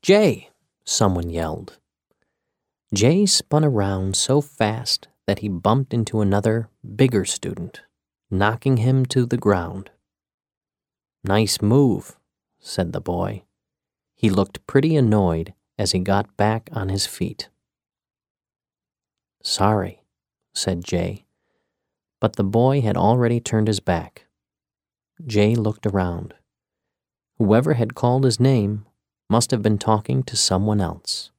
"Jay!" someone yelled. Jay spun around so fast that he bumped into another, bigger student, knocking him to the ground. "Nice move," said the boy. He looked pretty annoyed as he got back on his feet. "Sorry," said Jay, but the boy had already turned his back. Jay looked around. Whoever had called his name must have been talking to someone else.